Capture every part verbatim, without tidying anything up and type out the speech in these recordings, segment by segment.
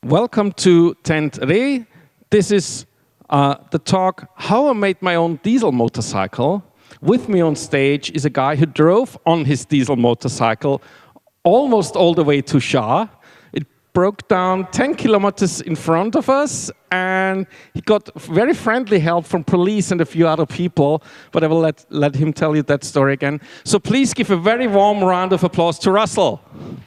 Welcome to Tent Re. This is uh, the talk, How I Made My Own Diesel Motorcycle. With me on stage is a guy who drove on his diesel motorcycle almost all the way to Shah. It broke down ten kilometers in front of us, and he got very friendly help from police and a few other people, but I will let, let him tell you that story again. So please give a very warm round of applause to Russell.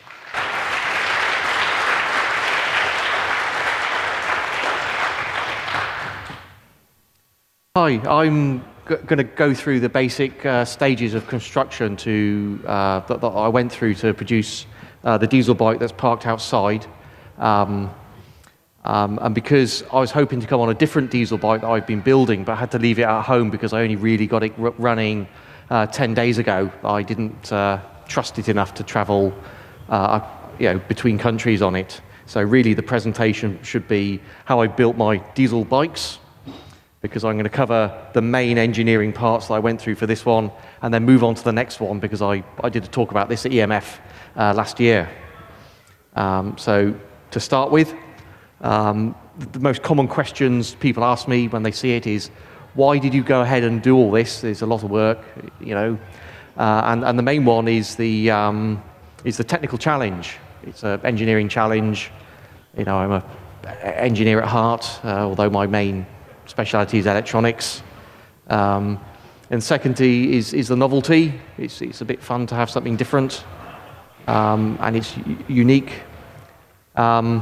Hi, I'm going to go through the basic uh, stages of construction to, uh, that, that I went through to produce uh, the diesel bike that's parked outside. Um, um, and because I was hoping to come on a different diesel bike that I've been building, but I had to leave it at home because I only really got it r running uh, ten days ago. I didn't uh, trust it enough to travel uh, you know, between countries on it. So really the presentation should be how I built my diesel bikes, because I'm going to cover the main engineering parts that I went through for this one, and then move on to the next one, because I, I did a talk about this at E M F uh, last year. Um, so to start with, um, the most common questions people ask me when they see it is, why did you go ahead and do all this? There's a lot of work, you know. Uh, and, and the main one is the, um, is the technical challenge. It's an engineering challenge. You know, I'm an engineer at heart, uh, although my main speciality is electronics. Um, and secondly is, is the novelty. It's, it's a bit fun to have something different, um, and it's unique. Um,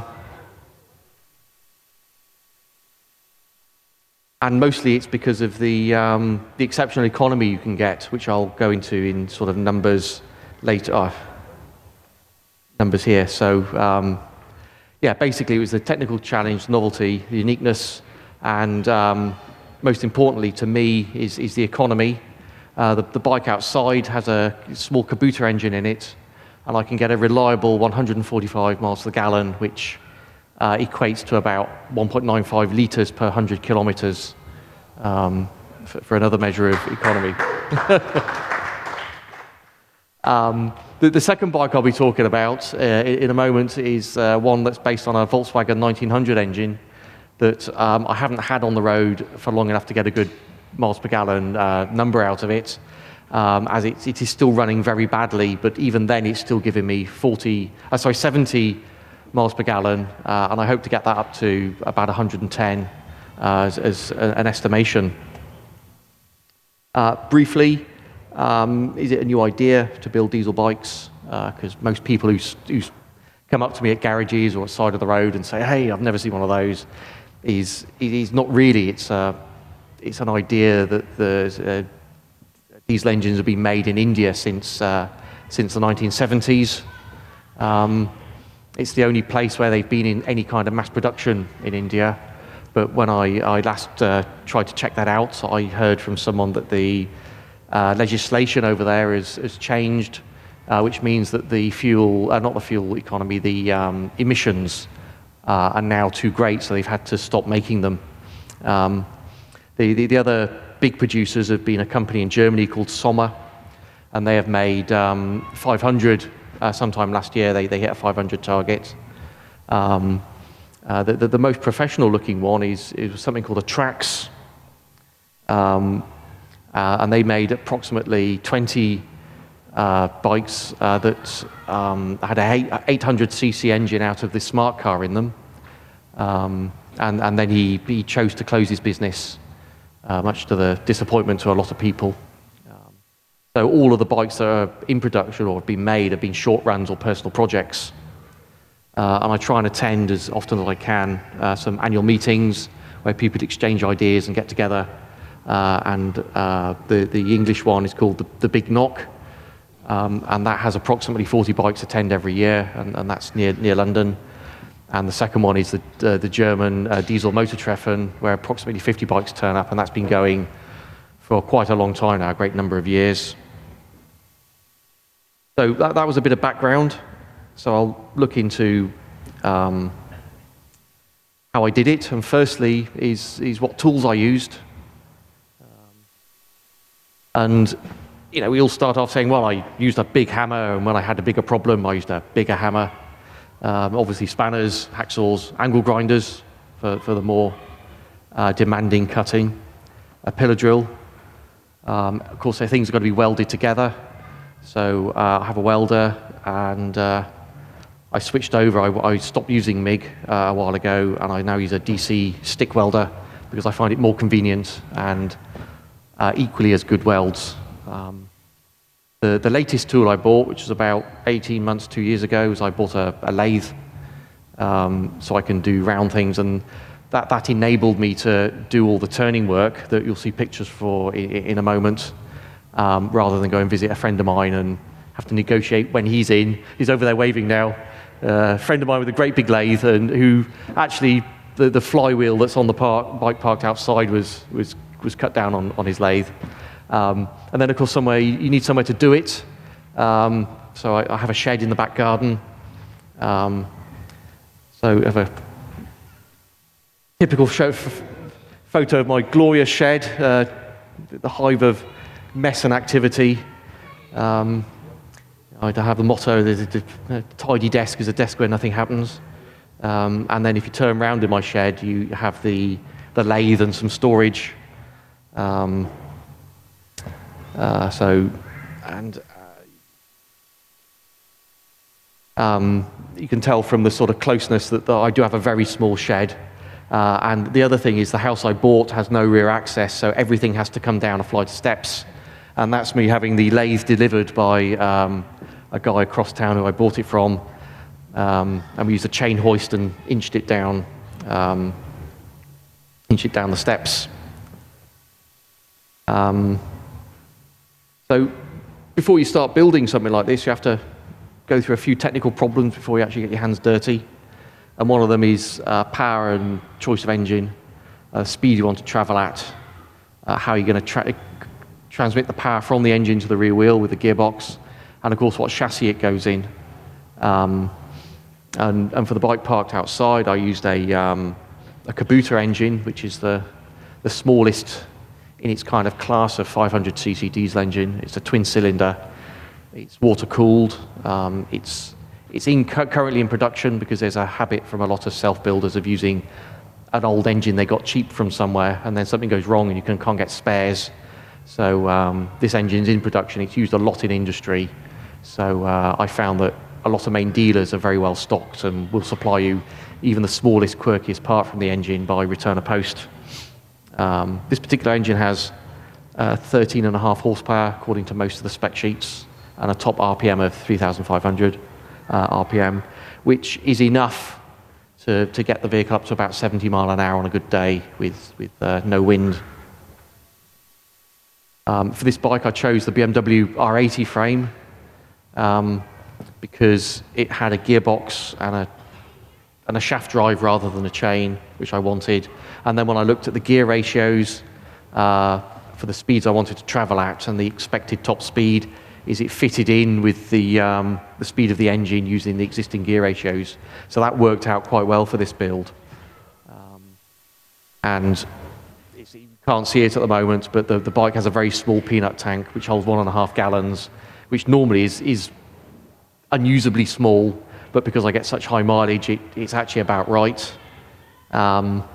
and mostly it's because of the, um, the exceptional economy you can get, which I'll go into in sort of numbers later. Oh, numbers here. So um, yeah, basically it was the technical challenge, novelty, the uniqueness, and um, most importantly to me is, is the economy. Uh, the, the bike outside has a small Kubota engine in it, and I can get a reliable one hundred forty-five miles per gallon, which uh, equates to about one point nine five litres per one hundred kilometres, um, for, for another measure of economy. um, the, the second bike I'll be talking about uh, in a moment is uh, one that's based on a Volkswagen nineteen hundred engine that um, I haven't had on the road for long enough to get a good miles per gallon uh, number out of it, um, as it, it is still running very badly, but even then it's still giving me forty, uh, sorry, seventy miles per gallon, uh, and I hope to get that up to about one hundred ten uh, as, as an estimation. Uh, briefly, um, is it a new idea to build diesel bikes? Because uh, most people who, who come up to me at garages or at the side of the road and say, hey, I've never seen one of those, is, is not really. It's, uh, it's an idea that the, uh, diesel engines have been made in India since, uh, since the nineteen seventies. Um, it's the only place where they've been in any kind of mass production in India. But when I, I last uh, tried to check that out, I heard from someone that the uh, legislation over there has, has changed, uh, which means that the fuel, uh, not the fuel economy, the um, emissions Uh, are now too great, so they've had to stop making them. Um, the, the, the other big producers have been a company in Germany called Sommer, and they have made um, five hundred uh, sometime last year. They, they hit a five hundred target. Um, uh, the, the, the most professional looking one is, is something called a Trax, um, uh, and they made approximately twenty Uh, bikes uh, that um, had a eight hundred c c engine out of the smart car in them, um, and, and then he, he chose to close his business, uh, much to the disappointment to a lot of people. Um, so all of the bikes that are in production or have been made have been short runs or personal projects, uh, and I try and attend as often as I can uh, some annual meetings where people exchange ideas and get together, uh, and uh, the, the English one is called the, the Big Knock. Um, and that has approximately forty bikes attend every year, and, and that's near, near London. And the second one is the, uh, the German uh, Diesel Motortreffen, where approximately fifty bikes turn up, and that's been going for quite a long time now, a great number of years. So that, that was a bit of background. So I'll look into um, how I did it, and firstly is, is what tools I used. Um, and you know, we all start off saying, well, I used a big hammer, and when I had a bigger problem, I used a bigger hammer. Um, obviously spanners, hacksaws, angle grinders for, for the more uh, demanding cutting, a pillar drill. Um, of course, the things are going to be welded together. So uh, I have a welder, and uh, I switched over. I, I stopped using M I G uh, a while ago, and I now use a D C stick welder because I find it more convenient and uh, equally as good welds. Um, the, the latest tool I bought, which was about eighteen months, two years ago, was I bought a, a lathe um, so I can do round things, and that, that enabled me to do all the turning work that you'll see pictures for in, in a moment, um, rather than go and visit a friend of mine and have to negotiate when he's in. He's over there waving now. Uh, a friend of mine with a great big lathe, and who actually the, the flywheel that's on the park, bike parked outside was was was cut down on, on his lathe. Um, and then of course somewhere you, you need somewhere to do it. Um, so I, I have a shed in the back garden. Um, so I have a typical show, f photo of my glorious shed, uh, the hive of mess and activity. Um, I have the motto, the, the, a tidy desk is a desk where nothing happens. Um, and then if you turn around in my shed, you have the, the lathe and some storage. Um, uh, so, and uh, um, you can tell from the sort of closeness that, that I do have a very small shed. Uh, and the other thing is the house I bought has no rear access, so everything has to come down a flight of steps. And that's me having the lathe delivered by um, a guy across town who I bought it from. Um, and we used a chain hoist and inched it down, um, inched it down the steps. Um, so before you start building something like this, you have to go through a few technical problems before you actually get your hands dirty. And one of them is uh, power and choice of engine, uh, speed you want to travel at, uh, how you're going to tra transmit the power from the engine to the rear wheel with the gearbox, and of course what chassis it goes in. Um, and, and for the bike parked outside, I used a, um, a Kubota engine, which is the, the smallest in its kind of class of five hundred c c diesel engine. It's a twin cylinder, it's water cooled, um, it's, it's in, currently in production because there's a habit from a lot of self-builders of using an old engine they got cheap from somewhere, and then something goes wrong and you can, can't get spares. So um, this engine's in production, it's used a lot in industry. So uh, I found that a lot of main dealers are very well stocked and will supply you even the smallest, quirkiest part from the engine by return of post. Um, this particular engine has uh, thirteen and a half horsepower according to most of the spec sheets, and a top R P M of three thousand five hundred uh, R P M, which is enough to, to get the vehicle up to about seventy mile an hour on a good day with, with uh, no wind. Um, for this bike, I chose the B M W R eighty frame um, because it had a gearbox and a, and a shaft drive rather than a chain, which I wanted. And then when I looked at the gear ratios uh, for the speeds I wanted to travel at and the expected top speed, is it fitted in with the, um, the speed of the engine using the existing gear ratios. So that worked out quite well for this build. Um, and you can't see it at the moment, but the, the bike has a very small peanut tank, which holds one and a half gallons, which normally is, is unusably small, but because I get such high mileage, it, it's actually about right. Um,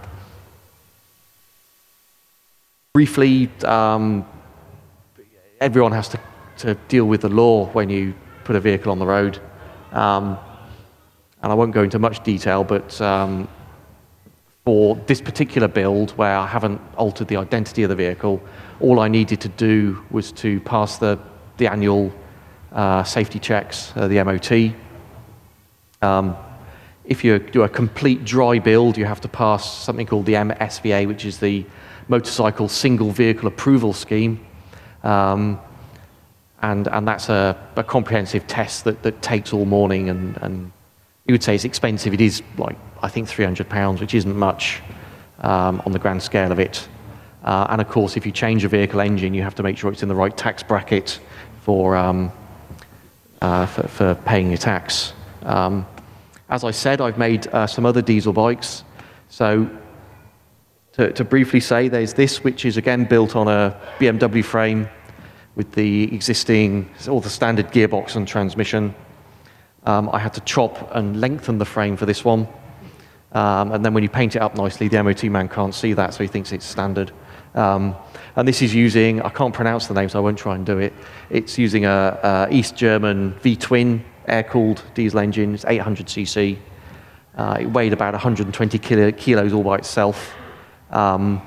briefly, um, everyone has to, to deal with the law when you put a vehicle on the road. Um, and I won't go into much detail, but um, for this particular build, where I haven't altered the identity of the vehicle, all I needed to do was to pass the, the annual uh, safety checks, uh, the M O T. Um, if you do a complete dry build, you have to pass something called the M S V A, which is the Motorcycle Single Vehicle Approval Scheme. Um, and, and that's a, a comprehensive test that, that takes all morning, and, and you would say it's expensive. It is like, I think, three hundred pounds, which isn't much um, on the grand scale of it. Uh, and of course, if you change a vehicle engine, you have to make sure it's in the right tax bracket for, um, uh, for, for paying your tax. Um, as I said, I've made uh, some other diesel bikes. So to, to briefly say, there's this, which is again built on a B M W frame with the existing, all the standard gearbox and transmission. Um, I had to chop and lengthen the frame for this one. Um, and then when you paint it up nicely, the M O T man can't see that, so he thinks it's standard. Um, and this is using, I can't pronounce the name, so I won't try and do it. It's using a, a East German V-twin air-cooled diesel engine. It's eight hundred c c. Uh, it weighed about one hundred twenty kilo, kilos all by itself. Um,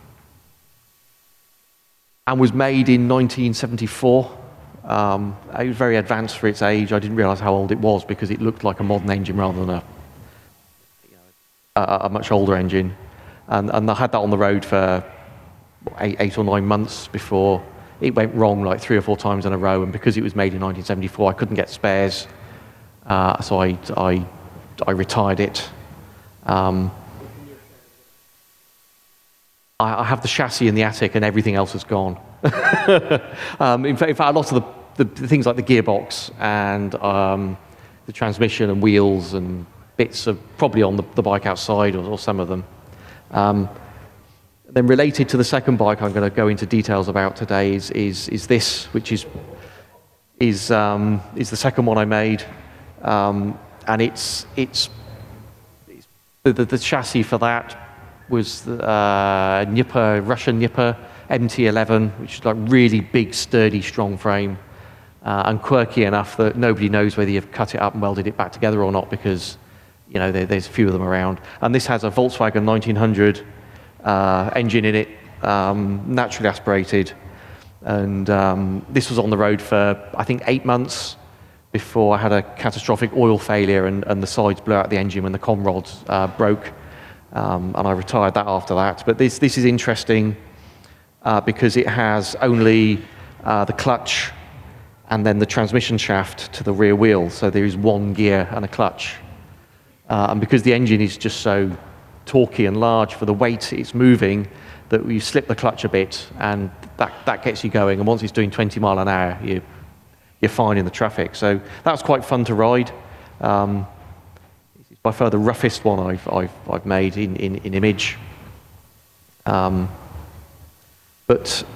and was made in nineteen seventy-four. Um, it was very advanced for its age. I didn't realize how old it was because it looked like a modern engine rather than a, you know, a, a much older engine. And, and I had that on the road for eight, eight or nine months before it went wrong like three or four times in a row. And because it was made in nineteen seventy-four, I couldn't get spares. Uh, so I, I, I retired it. Um, I, I have the chassis in the attic and everything else is gone. um, in, fact, in fact, a lot of the, the, the things like the gearbox and um, the transmission and wheels and bits are probably on the, the bike outside, or, or some of them. Um, then related to the second bike I'm going to go into details about today is, is, is this, which is, is, um, is the second one I made. Um, and it's, it's, it's the, the, the chassis for that was uh, Nipper, Russian Nipper M T eleven, which is like really big, sturdy, strong frame, uh, and quirky enough that nobody knows whether you've cut it up and welded it back together or not, because you know there, there's a few of them around. And this has a Volkswagen nineteen hundred uh, engine in it, um, naturally aspirated, and um, this was on the road for I think eight months before I had a catastrophic oil failure and, and the sides blew out the engine when the con rods uh, broke, um, and I retired that after that. But this this is interesting. Uh, because it has only uh, the clutch and then the transmission shaft to the rear wheel, so there is one gear and a clutch. Uh, and because the engine is just so torquey and large for the weight it's moving, that you slip the clutch a bit and that, that gets you going. And once it's doing twenty mile an hour, you, you're fine in the traffic. So that was quite fun to ride. Um, it's by far the roughest one I've, I've, I've made in, in, in image. Um, But,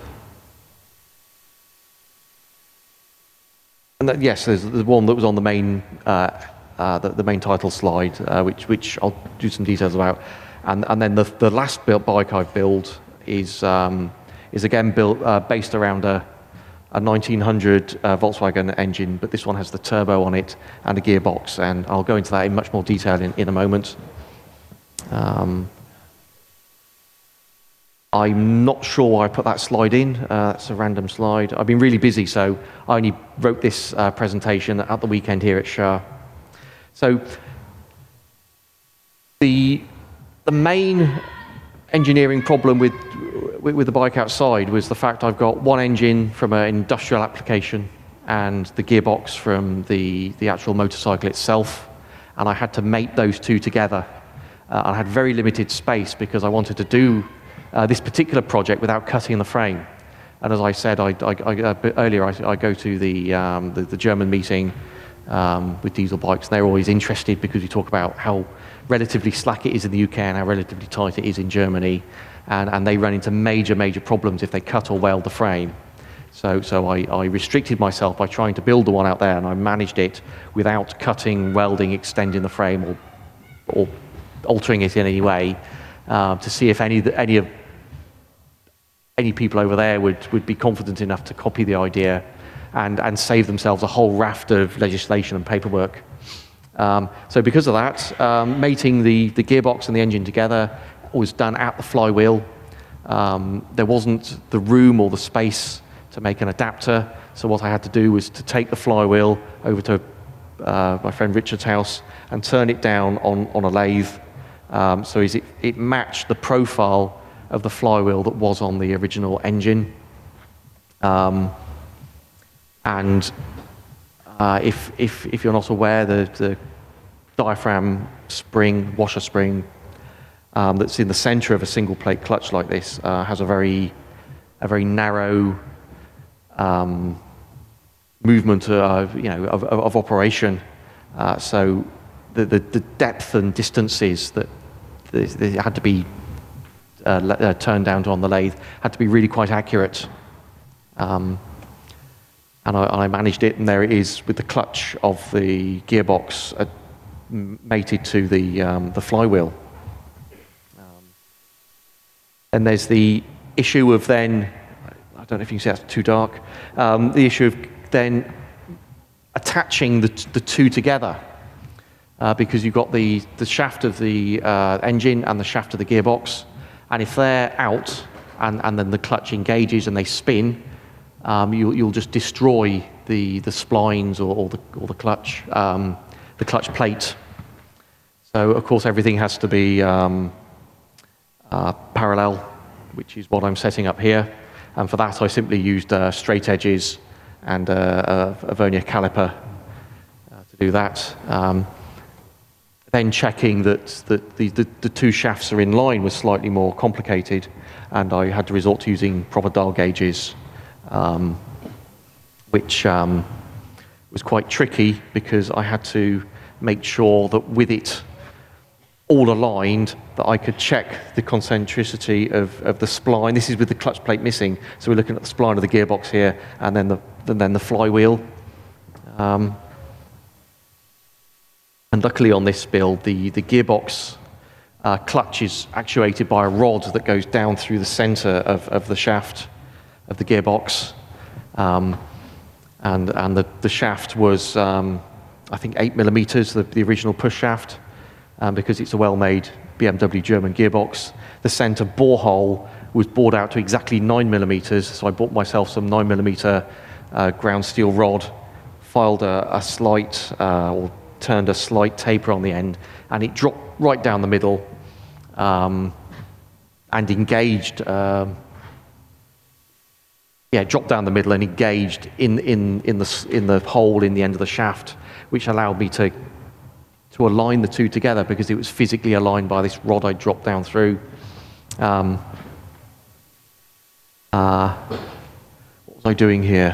and that, yes, there's the one that was on the main, uh, uh, the, the main title slide, uh, which which I'll do some details about, and and then the the last built bike I've built is um, is again built uh, based around a a nineteen hundred uh, Volkswagen engine, but this one has the turbo on it and a gearbox, and I'll go into that in much more detail in in a moment. Um, I'm not sure why I put that slide in. Uh, that's a random slide. I've been really busy, so I only wrote this uh, presentation at the weekend here at S H A. So the, the main engineering problem with, with, with the bike outside was the fact I've got one engine from an industrial application and the gearbox from the, the actual motorcycle itself, and I had to mate those two together. Uh, I had very limited space because I wanted to do Uh, this particular project without cutting the frame. And as I said I, I, I, a bit earlier, I, I go to the, um, the, the German meeting um, with diesel bikes, and they're always interested because we talk about how relatively slack it is in the U K and how relatively tight it is in Germany, and, and they run into major, major problems if they cut or weld the frame. So, so I, I restricted myself by trying to build the one out there, and I managed it without cutting, welding, extending the frame, or, or altering it in any way, uh, to see if any, any of any people over there would, would be confident enough to copy the idea and, and save themselves a whole raft of legislation and paperwork. Um, so because of that, um, mating the, the gearbox and the engine together was done at the flywheel. Um, there wasn't the room or the space to make an adapter, so what I had to do was to take the flywheel over to uh, my friend Richard's house and turn it down on, on a lathe, um, so it, it matched the profile of the flywheel that was on the original engine. Um, and uh, if, if, if you're not aware, the, the diaphragm spring, washer spring, um, that's in the center of a single plate clutch like this uh, has a very, a very narrow um, movement of, you know, of, of operation. Uh, so the, the, the depth and distances that they, they had to be Uh, uh, turned down to on the lathe had to be really quite accurate. Um, and I, and I managed it, and there it is with the clutch of the gearbox uh, mated to the, um, the flywheel. Um, and there's the issue of then, I don't know if you can see that's too dark, um, the issue of then attaching the, the two together. Uh, because you've got the, the shaft of the uh, engine and the shaft of the gearbox, and if they're out and, and then the clutch engages and they spin, um, you, you'll just destroy the, the splines or, or, the, or the clutch, um, the clutch plate. So of course everything has to be um, uh, parallel, which is what I'm setting up here, and for that I simply used uh, straight edges and uh, a, a vernier caliper uh, to do that. Um, Then checking that, that the, the, the two shafts are in line was slightly more complicated, and I had to resort to using proper dial gauges, um, which um, was quite tricky because I had to make sure that with it all aligned, that I could check the concentricity of, of the spline. This is with the clutch plate missing, so we're looking at the spline of the gearbox here, and then the, and then the flywheel. Um, And luckily on this build, the, the gearbox uh, clutch is actuated by a rod that goes down through the center of, of the shaft of the gearbox. Um, and and the, the shaft was, um, I think, eight millimeters, the, the original push shaft, um, because it's a well-made B M W German gearbox. The center borehole was bored out to exactly nine millimeters, so I bought myself some nine millimeter uh, ground steel rod, filed a, a slight, uh, or turned a slight taper on the end, and it dropped right down the middle um, and engaged, um, yeah, dropped down the middle and engaged in, in, in, the, in the hole in the end of the shaft, which allowed me to, to align the two together because it was physically aligned by this rod I dropped down through. Um, uh, what was I doing here?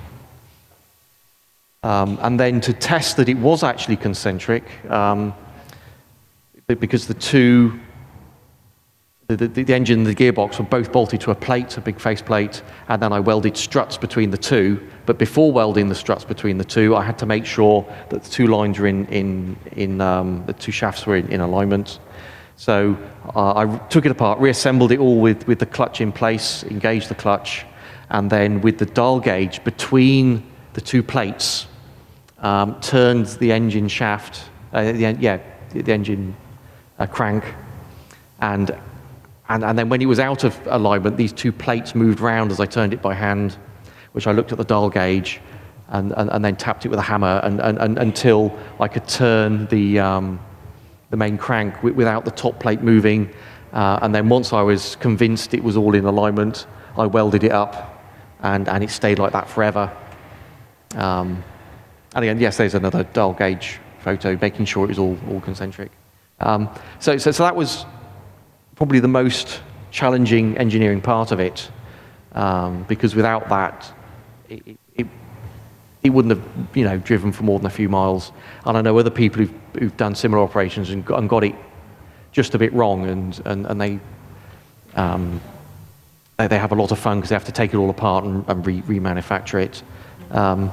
Um, and then to test that it was actually concentric, um, because the two, the, the, the engine and the gearbox were both bolted to a plate, a big face plate, and then I welded struts between the two. But before welding the struts between the two, I had to make sure that the two lines were in, in, in um, the two shafts were in, in alignment. So uh, I took it apart, reassembled it all with, with the clutch in place, engaged the clutch, and then with the dial gauge between the two plates, Um, turned the engine shaft, uh, the, yeah, the engine uh, crank, and, and and then when it was out of alignment, these two plates moved round as I turned it by hand, which I looked at the dial gauge, and, and, and then tapped it with a hammer, and, and, and until I could turn the um, the main crank w without the top plate moving, uh, and then once I was convinced it was all in alignment, I welded it up, and and it stayed like that forever. Um, And again, yes, there's another dial gauge photo, making sure it was all, all concentric. Um, so, so, so that was probably the most challenging engineering part of it, um, because without that, it, it, it wouldn't have, you know, driven for more than a few miles. And I know other people who've, who've done similar operations and got, and got it just a bit wrong, and, and, and they, um, they, they have a lot of fun because they have to take it all apart and, and re remanufacture it. Um,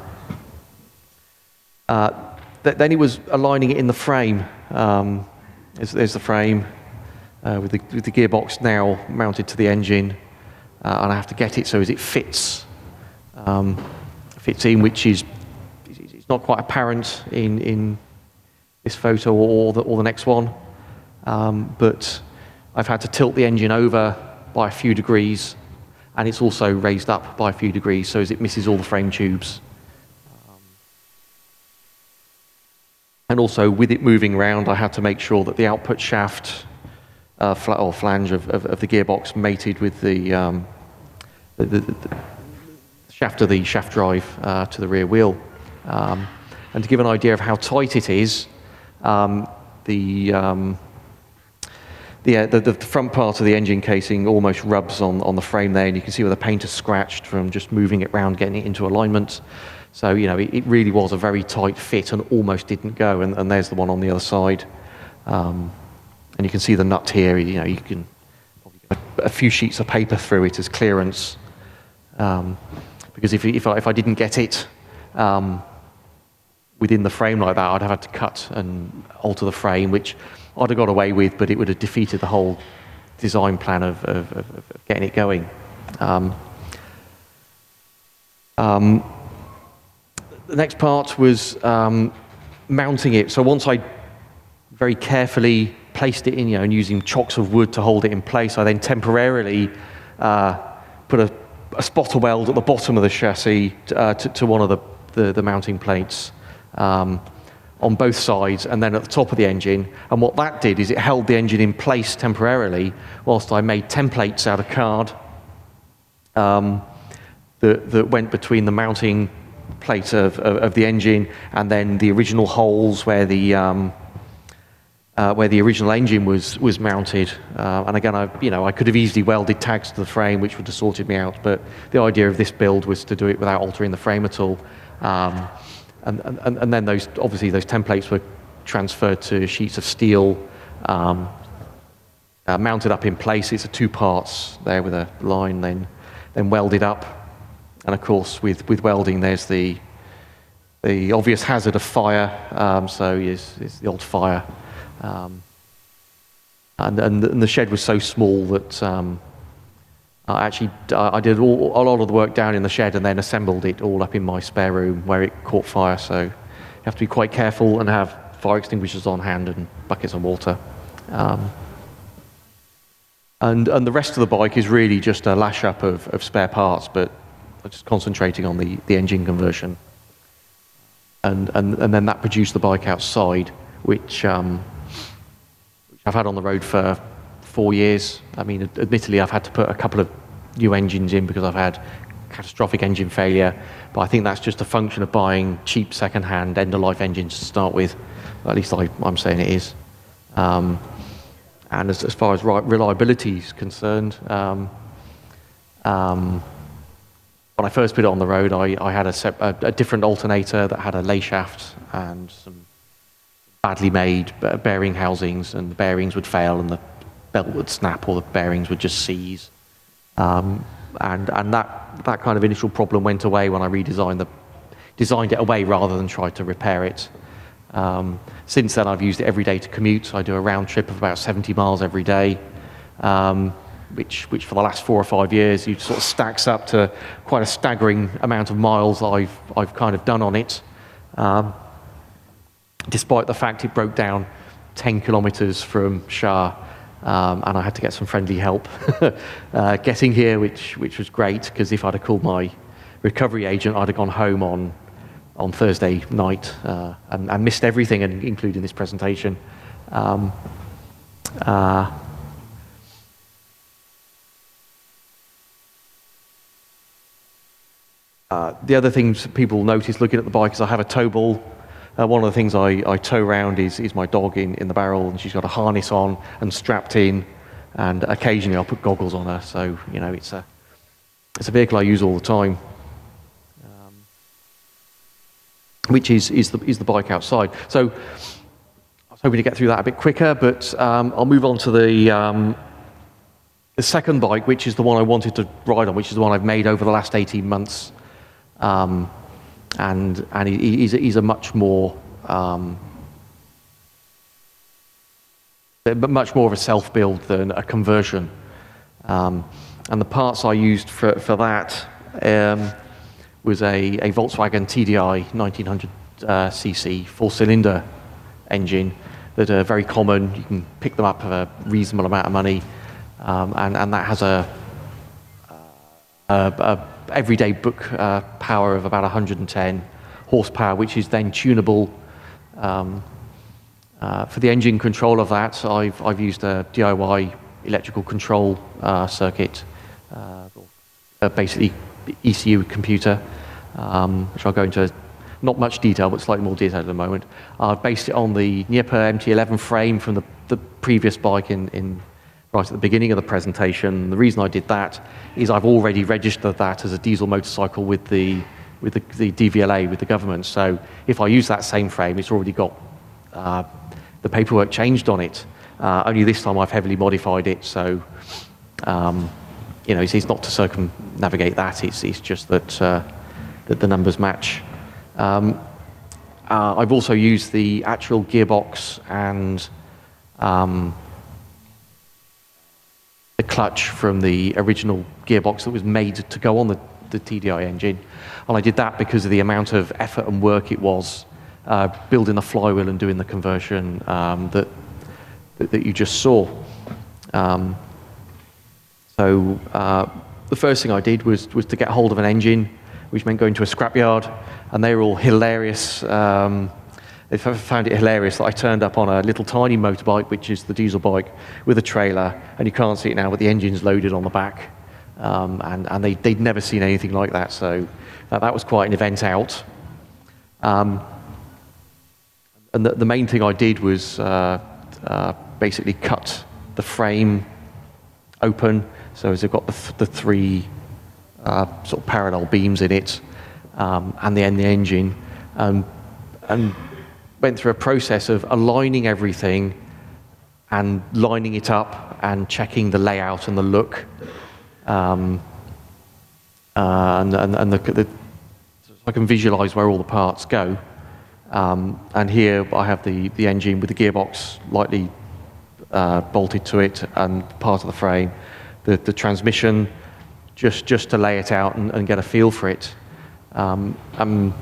Uh, th then he was aligning it in the frame. Um, there's, there's the frame uh, with, the, with the gearbox now mounted to the engine, uh, and I have to get it so as it fits, um, fits in, which is it's not quite apparent in, in this photo or the, or the next one, um, but I've had to tilt the engine over by a few degrees, and it's also raised up by a few degrees so as it misses all the frame tubes. And also, with it moving around, I had to make sure that the output shaft uh, fl or flange of, of, of the gearbox mated with the, um, the, the, the shaft of the shaft drive uh, to the rear wheel. Um, and to give an idea of how tight it is, um, the, um, the, uh, the, the front part of the engine casing almost rubs on, on the frame there, and you can see where the paint is scratched from just moving it around, getting it into alignment. So, you know, it, it really was a very tight fit and almost didn't go, and, and there's the one on the other side. Um, and you can see the nut here, you know, you can probably get a, a few sheets of paper through it as clearance, um, because if, if, I, if I didn't get it um, within the frame like that, I'd have had to cut and alter the frame, which I'd have got away with, but it would have defeated the whole design plan of, of, of, of getting it going. Um, um, the next part was um, mounting it. So once I very carefully placed it in, you know, and using chocks of wood to hold it in place, I then temporarily uh, put a, a spotter weld at the bottom of the chassis uh, to, to one of the, the, the mounting plates um, on both sides, and then at the top of the engine. And what that did is it held the engine in place temporarily whilst I made templates out of card um, that, that went between the mounting plate of, of, of the engine and then the original holes where the um, Uh, where the original engine was was mounted, uh, and again, I you know I could have easily welded tags to the frame, which would have sorted me out. But the idea of this build was to do it without altering the frame at all, um, and, and and then those obviously those templates were transferred to sheets of steel, um, uh, mounted up in place. It's a two parts there with a line, then then welded up, and of course with with welding, there's the the obvious hazard of fire. Um, so is is the old fire. Um, and, and, and the shed was so small that um, I actually I did all, a lot of the work down in the shed and then assembled it all up in my spare room where it caught fire. So you have to be quite careful and have fire extinguishers on hand and buckets of water. Um, and, and the rest of the bike is really just a lash up of, of spare parts, but just concentrating on the, the engine conversion. And, and, and then that produced the bike outside, which um, I've had on the road for four years. I mean, admittedly, I've had to put a couple of new engines in because I've had catastrophic engine failure, but I think that's just a function of buying cheap second-hand end-of-life engines to start with. At least I, I'm saying it is. Um, and as, as far as reliability is concerned, um, um, when I first put it on the road, I, I had a, sep a, a different alternator that had a lay shaft and some badly made bearing housings, and the bearings would fail and the belt would snap or the bearings would just seize. Um, and and that, that kind of initial problem went away when I redesigned the, designed it away rather than try to repair it. Um, since then I've used it every day to commute. I do a round trip of about seventy miles every day, um, which, which for the last four or five years it sort of stacks up to quite a staggering amount of miles I've, I've kind of done on it. Um, despite the fact it broke down ten kilometers from Shah, um, and I had to get some friendly help uh, getting here, which, which was great, because if I'd have called my recovery agent, I'd have gone home on, on Thursday night uh, and, and missed everything, and including this presentation. Um, uh, uh, the other things people notice looking at the bike is I have a tow ball. Uh, one of the things I, I tow around is, is my dog in, in the barrel, and she's got a harness on and strapped in, and occasionally I'll put goggles on her. So, you know, it's a, it's a vehicle I use all the time, um, which is, is, the, is the bike outside. So I was hoping to get through that a bit quicker, but um, I'll move on to the, um, the second bike, which is the one I wanted to ride on, which is the one I've made over the last eighteen months. Um, and and he, he's, a, he's a much more um, much more of a self-build than a conversion. Um, and the parts I used for, for that um, was a, a Volkswagen T D I nineteen hundred c c four-cylinder engine that are very common. You can pick them up for a reasonable amount of money, um, and, and that has a, a, a everyday book uh, power of about one hundred ten horsepower, which is then tunable. Um, uh, for the engine control of that, I've, I've used a D I Y electrical control uh, circuit, uh, uh, basically E C U computer, um, which I'll go into not much detail, but slightly more detail at the moment. I've based it on the Dnieper M T eleven frame from the, the previous bike in, in right at the beginning of the presentation. The reason I did that is I've already registered that as a diesel motorcycle with the with the, the D V L A, with the government. So if I use that same frame, it's already got uh, the paperwork changed on it. Uh, only this time I've heavily modified it, so um, you know, it's, it's not to circumnavigate that. It's it's just that uh, that the numbers match. Um, uh, I've also used the actual gearbox and um, the clutch from the original gearbox that was made to go on the, the T D I engine, and I did that because of the amount of effort and work it was uh, building the flywheel and doing the conversion um, that, that that you just saw. Um, so uh, the first thing I did was was to get hold of an engine, which meant going to a scrapyard, and they were all hilarious. Um, They found it hilarious that I turned up on a little tiny motorbike, which is the diesel bike, with a trailer, and you can't see it now, but the engine's loaded on the back. Um, and and they, they'd never seen anything like that, so that, that was quite an event out. Um, and the, the main thing I did was uh, uh, basically cut the frame open, so as I've got the, th the three uh, sort of parallel beams in it, um, and the, and the engine, um, and went through a process of aligning everything and lining it up and checking the layout and the look, um, uh, and, and, and the, the, so I can visualize where all the parts go. Um, and here I have the, the engine with the gearbox lightly uh, bolted to it and part of the frame, the, the transmission, just, just to lay it out and, and get a feel for it. Um, um,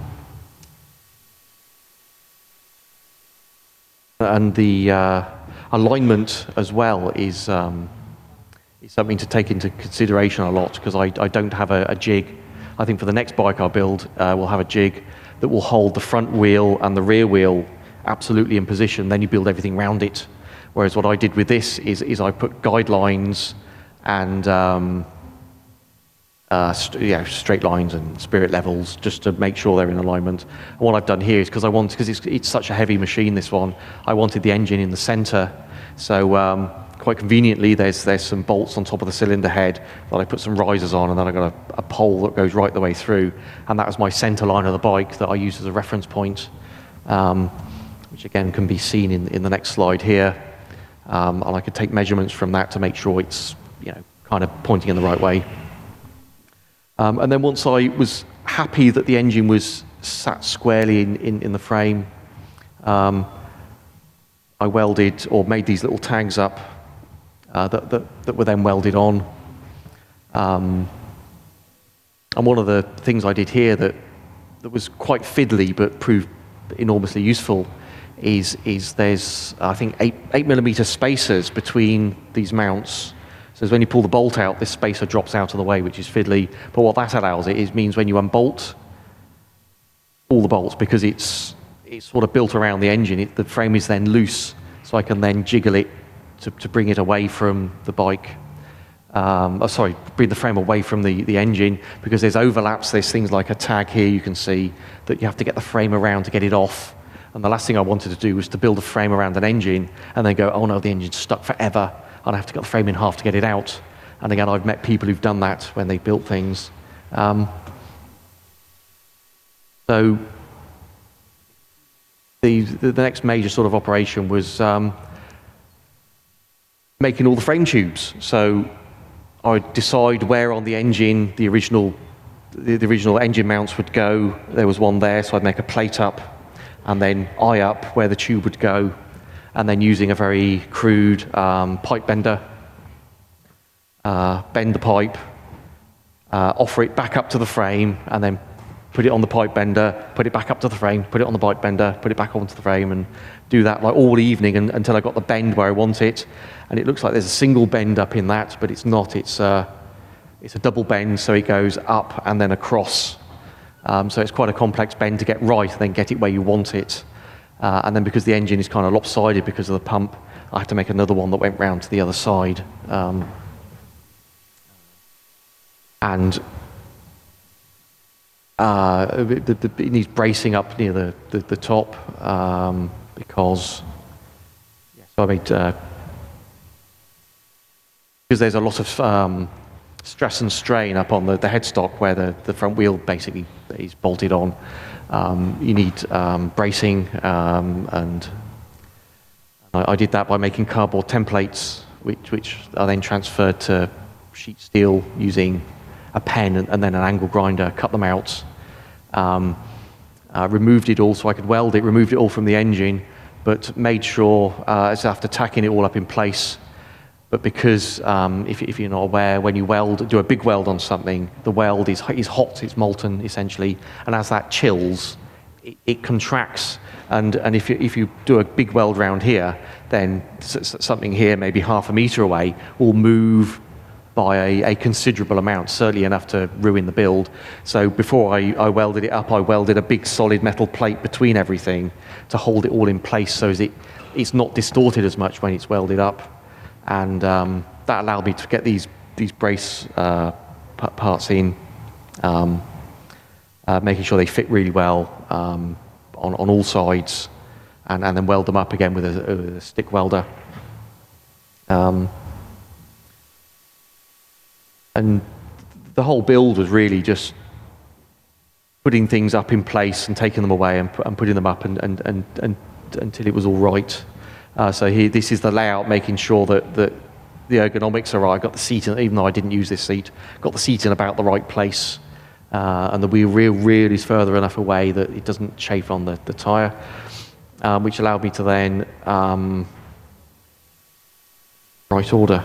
And the uh, alignment as well is, um, is something to take into consideration a lot, because I, I don't have a, a jig. I think for the next bike I build, uh, we'll have a jig that will hold the front wheel and the rear wheel absolutely in position. Then you build everything around it. Whereas what I did with this is, is I put guidelines and um, Uh, st yeah, straight lines and spirit levels, just to make sure they're in alignment. And what I've done here is, because I want, because it's, it's such a heavy machine, this one, I wanted the engine in the center. So um, quite conveniently, there's there's some bolts on top of the cylinder head that I put some risers on, and then I've got a, a pole that goes right the way through. And that was my center line of the bike that I use as a reference point, um, which again can be seen in, in the next slide here. Um, and I could take measurements from that to make sure it's, you know, kind of pointing in the right way. Um, and then once I was happy that the engine was sat squarely in, in, in the frame, um, I welded or made these little tags up uh, that, that, that were then welded on. Um, and one of the things I did here that, that was quite fiddly but proved enormously useful is, is there's, I think, eight, eight millimeter spacers between these mounts. So when you pull the bolt out, this spacer drops out of the way, which is fiddly. But what that allows it is means when you unbolt all the bolts, because it's it's sort of built around the engine, it, the frame is then loose, so I can then jiggle it to, to bring it away from the bike. Um, oh, sorry, bring the frame away from the, the engine, because there's overlaps. There's things like a tag here you can see that you have to get the frame around to get it off. And the last thing I wanted to do was to build a frame around an engine and then go, oh no, the engine's stuck forever. And I have to cut the frame in half to get it out. And again, I've met people who've done that when they built things. Um, so the, the next major sort of operation was um, making all the frame tubes. So I'd decide where on the engine the original, the, the original engine mounts would go. There was one there, so I'd make a plate up and then eye up where the tube would go. And then using a very crude um, pipe bender, uh, bend the pipe, uh, offer it back up to the frame, and then put it on the pipe bender, put it back up to the frame, put it on the pipe bender, put it back onto the frame, and do that like all evening and, until I got the bend where I want it. And it looks like there's a single bend up in that, but it's not. It's a, it's a double bend, so it goes up and then across. Um, so it's quite a complex bend to get right and then get it where you want it. Uh, and then because the engine is kind of lopsided because of the pump, I have to make another one that went round to the other side. Um, and uh, the, the, it needs bracing up near the, the, the top um, because yeah, so I made, uh, because there's a lot of um, stress and strain up on the, the headstock where the, the front wheel basically is bolted on. Um, you need um, bracing, um, and I, I did that by making cardboard templates, which, which are then transferred to sheet steel using a pen and, and then an angle grinder, cut them out, um, uh, removed it all so I could weld it, removed it all from the engine, but made sure, uh, as after tacking it all up in place, but because um, if, if you're not aware, when you weld, do a big weld on something, the weld is, is hot, it's molten essentially, and as that chills, it, it contracts. And, and if, you, if you do a big weld round here, then something here, maybe half a meter away, will move by a, a considerable amount, certainly enough to ruin the build. So before I, I welded it up, I welded a big solid metal plate between everything to hold it all in place so as it, it's not distorted as much when it's welded up. And um, that allowed me to get these, these brace uh, parts in, um, uh, making sure they fit really well um, on, on all sides, and, and then weld them up again with a, a stick welder. Um, and the whole build was really just putting things up in place and taking them away and, and putting them up and, and, and, and, until it was all right. Uh, so here, this is the layout, making sure that, that the ergonomics are right. I got the seat in, even though I didn't use this seat, got the seat in about the right place, uh, and the wheel rear, rear is further enough away that it doesn't chafe on the, the tyre, um, which allowed me to then, um, right order,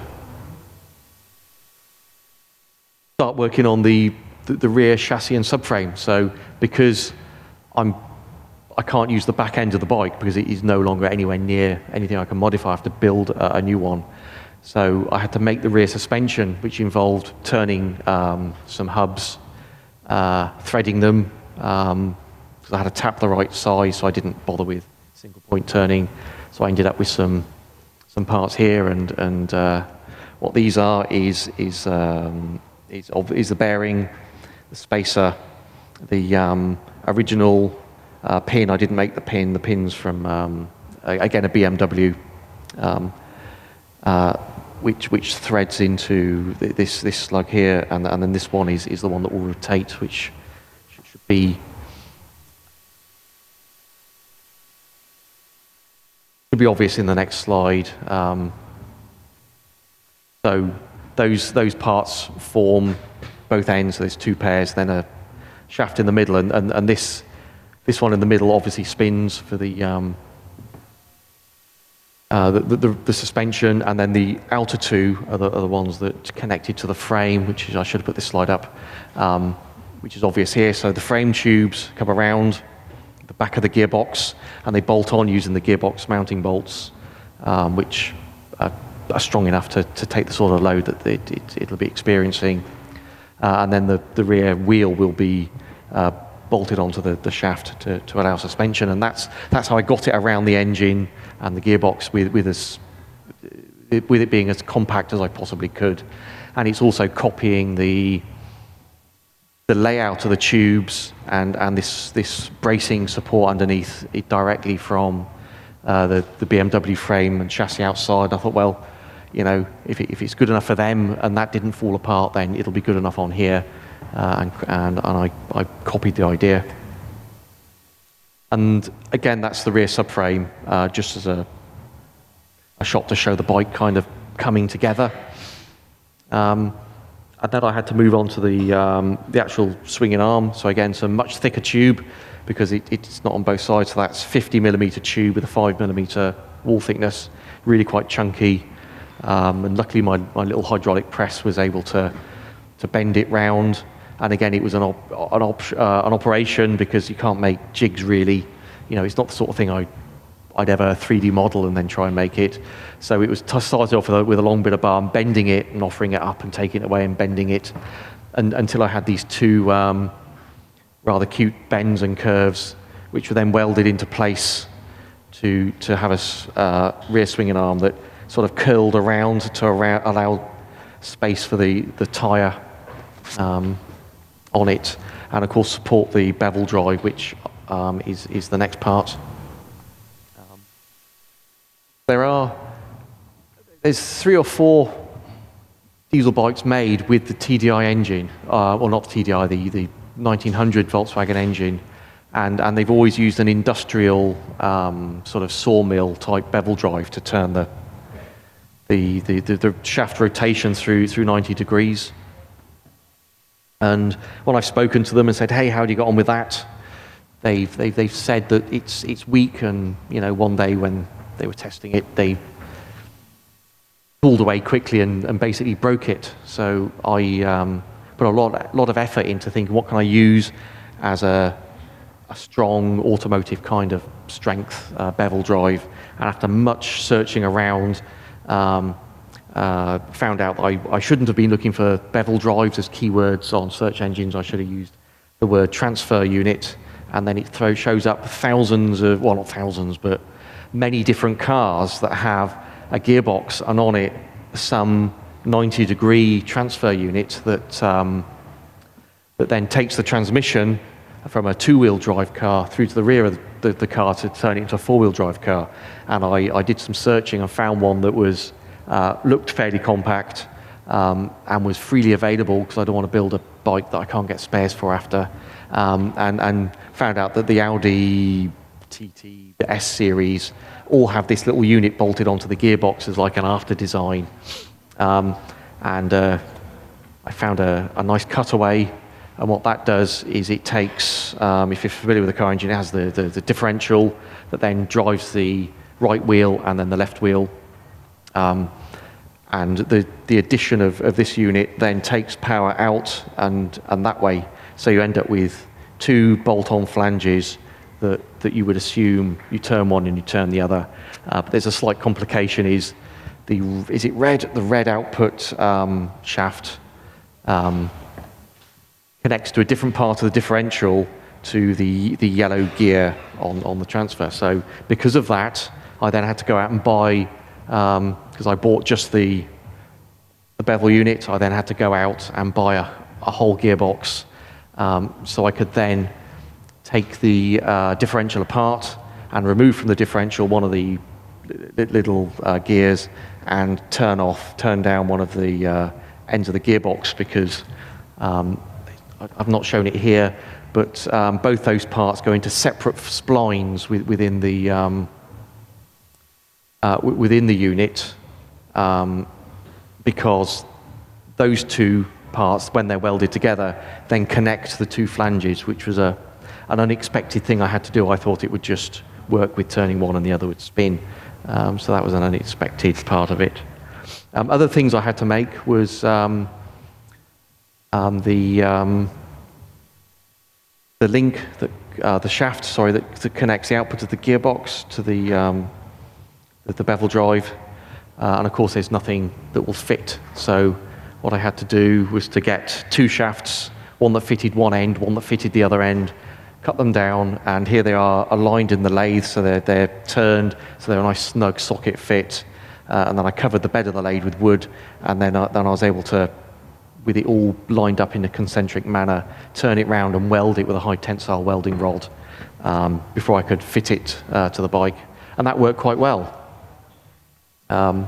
start working on the, the, the rear chassis and subframe. So because I'm I can't use the back end of the bike because it is no longer anywhere near anything I can modify. I have to build a, a new one. So I had to make the rear suspension, which involved turning um, some hubs, uh, threading them. Um, so I had to tap the right size, so I didn't bother with single point turning. So I ended up with some some parts here, and and uh, what these are is is um, is, is the bearing, the spacer, the um, original. Uh, pin, I didn't make the pin, the pin's from, um, again, a B M W, um, uh, which which threads into th this this slug here, and, and then this one is, is the one that will rotate, which should be, should be obvious in the next slide. Um, so those, those parts form both ends, so there's two pairs, then a shaft in the middle, and, and, and this This one in the middle obviously spins for the, um, uh, the, the, the suspension, and then the outer two are the, are the ones that connected to the frame, which is, I should have put this slide up, um, which is obvious here. So the frame tubes come around the back of the gearbox, and they bolt on using the gearbox mounting bolts, um, which are, are strong enough to, to take the sort of load that it, it, it'll be experiencing. Uh, and then the, the rear wheel will be uh, bolted onto the, the shaft to, to allow suspension, and that's that's how I got it around the engine and the gearbox with with as with it being as compact as I possibly could. And it's also copying the the layout of the tubes and and this this bracing support underneath it directly from uh, the the B M W frame and chassis outside. I thought, well, you know, if it, if it's good enough for them and that didn't fall apart, then it'll be good enough on here. Uh, and and, and I, I copied the idea. And again, that's the rear subframe, uh, just as a, a shot to show the bike kind of coming together. Um, and then I had to move on to the, um, the actual swinging arm. So again, some much thicker tube, because it, it's not on both sides. So that's fifty millimeter tube with a five millimeter wall thickness, really quite chunky. Um, and luckily my, my little hydraulic press was able to, to bend it round. And again, it was an, op an, op uh, an operation, because you can't make jigs really. You know, it's not the sort of thing I, I'd ever three D model and then try and make it. So it was started off with a, with a long bit of bar, and bending it and offering it up and taking it away and bending it, and, until I had these two um, rather cute bends and curves, which were then welded into place to, to have a uh, rear swinging arm that sort of curled around to around, allow space for the, the tyre um, on it, and of course support the bevel drive, which um, is, is the next part. Um, there are, there's three or four diesel bikes made with the T D I engine, uh, well not the T D I, the, the nineteen hundred Volkswagen engine, and, and they've always used an industrial um, sort of sawmill type bevel drive to turn the, the, the, the, the shaft rotation through, through ninety degrees. And when I've spoken to them and said, hey, how do you get on with that? They've, they've, they've said that it's, it's weak, and you know, one day when they were testing it, they pulled away quickly and, and basically broke it. So I um, put a lot, lot of effort into thinking, what can I use as a, a strong automotive kind of strength uh, bevel drive? And after much searching around, um, uh, found out that I, I shouldn't have been looking for bevel drives as keywords on search engines. I should have used the word transfer unit, and then it throw, shows up thousands of, well, not thousands, but many different cars that have a gearbox, and on it some ninety degree transfer unit that um, that then takes the transmission from a two-wheel drive car through to the rear of the, the car to turn it into a four-wheel drive car. And I, I did some searching and found one that was uh, looked fairly compact um, and was freely available, because I don't want to build a bike that I can't get spares for after. Um, and, and found out that the Audi T T, the S series, all have this little unit bolted onto the gearbox as like an after design. Um, and uh, I found a, a nice cutaway, and what that does is it takes, um, if you're familiar with the car engine, it has the, the, the differential that then drives the right wheel and then the left wheel. Um, and the, the addition of, of this unit then takes power out and, and that way. So you end up with two bolt-on flanges that, that you would assume you turn one and you turn the other. Uh, but there's a slight complication, is the, is it red, the red output um, shaft um, connects to a different part of the differential to the, the yellow gear on, on the transfer. So because of that, I then had to go out and buy, because um, I bought just the, the bevel unit, I then had to go out and buy a, a whole gearbox, um, so I could then take the uh, differential apart and remove from the differential one of the little uh, gears and turn off, turn down one of the uh, ends of the gearbox, because um, I've not shown it here, but um, both those parts go into separate splines with, within the um, uh, w within the unit, um, because those two parts, when they're welded together, then connect the two flanges, which was a an unexpected thing I had to do. I thought it would just work with turning one and the other would spin, um, so that was an unexpected part of it. Um, other things I had to make was um, Um, the um, the link that uh, the shaft, sorry, that, that connects the output of the gearbox to the um, the, the bevel drive, uh, and of course there's nothing that will fit. So what I had to do was to get two shafts, one that fitted one end, one that fitted the other end, cut them down, and here they are aligned in the lathe, so they're they're turned, so they're a nice snug socket fit. Uh, and then I covered the bed of the lathe with wood, and then uh, then I was able to, with it all lined up in a concentric manner, turn it round and weld it with a high tensile welding rod um, before I could fit it uh, to the bike. And that worked quite well. Um,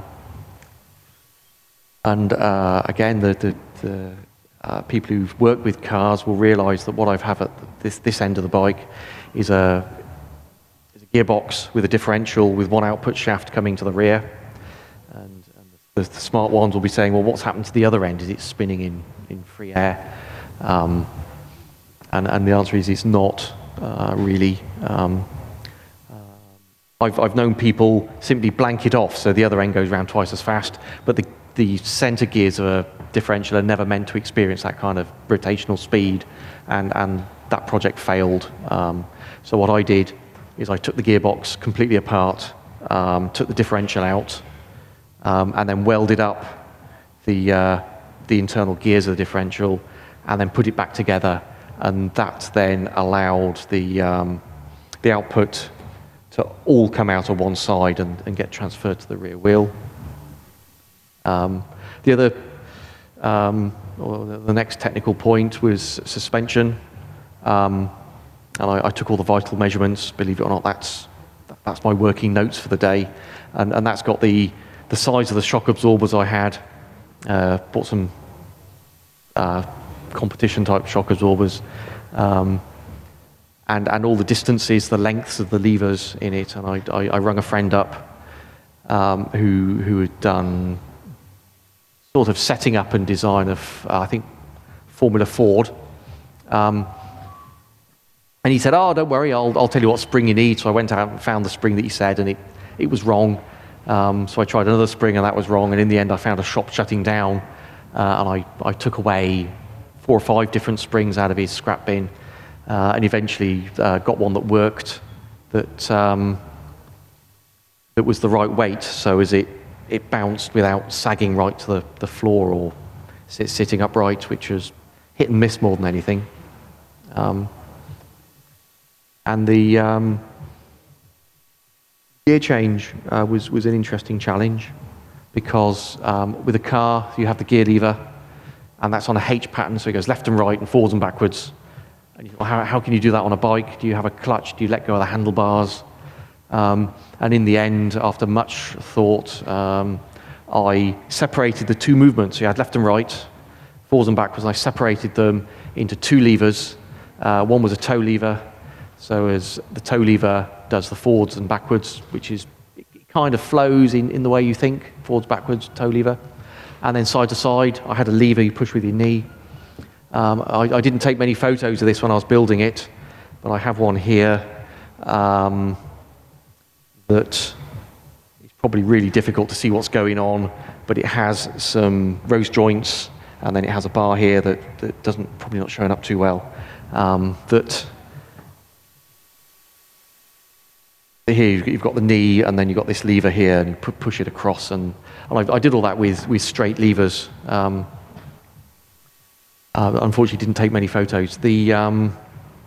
and uh, again, the, the, the uh, people who've worked with cars will realise that what I have at this, this end of the bike is a, is a gearbox with a differential with one output shaft coming to the rear. And, The, the smart ones will be saying, well, what's happened to the other end? Is it spinning in, in free air? Um, and, and the answer is it's not uh, really. Um, uh, I've, I've known people simply blank it off, so the other end goes around twice as fast, but the, the center gears of a differential are never meant to experience that kind of rotational speed, and, and that project failed. Um, so what I did is I took the gearbox completely apart, um, took the differential out, Um, and then welded up the, uh, the internal gears of the differential, and then put it back together, and that then allowed the, um, the output to all come out of one side and, and get transferred to the rear wheel. Um, the other, um, or the next technical point was suspension, um, and I, I took all the vital measurements. Believe it or not, that's, that's my working notes for the day, and, and that's got the the size of the shock absorbers I had. Uh, bought some uh, competition type shock absorbers, um, and, and all the distances, the lengths of the levers in it, and I, I, I rung a friend up um, who, who had done sort of setting up and design of, uh, I think, Formula Ford. Um, and he said, oh, don't worry, I'll, I'll tell you what spring you need. So I went out and found the spring that he said, and it, it was wrong. Um, so I tried another spring, and that was wrong. And in the end, I found a shop shutting down, uh, and I, I took away four or five different springs out of his scrap bin, uh, and eventually uh, got one that worked, that um, that was the right weight. So as it it bounced without sagging right to the, the floor or sit, sitting upright, which was hit and miss more than anything. Um, and the um, gear change uh, was was an interesting challenge, because um, with a car you have the gear lever, and that's on a H pattern, so it goes left and right and forwards and backwards. And you thought, how, how can you do that on a bike? Do you have a clutch? Do you let go of the handlebars? Um, and in the end, after much thought, um, I separated the two movements. So you had left and right, forwards and backwards, and I separated them into two levers. Uh, one was a toe lever, so as the toe lever does the forwards and backwards, which is, it kind of flows in, in the way you think, forwards, backwards, toe lever. And then side to side, I had a lever you push with your knee. Um, I, I didn't take many photos of this when I was building it, but I have one here um, that is probably really difficult to see what's going on, but it has some rose joints, and then it has a bar here that, that doesn't, probably not showing up too well. Um, that here you've got the knee, and then you've got this lever here, and you pu push it across, and, and I, I did all that with, with straight levers. Um, uh, unfortunately, didn't take many photos. The, um,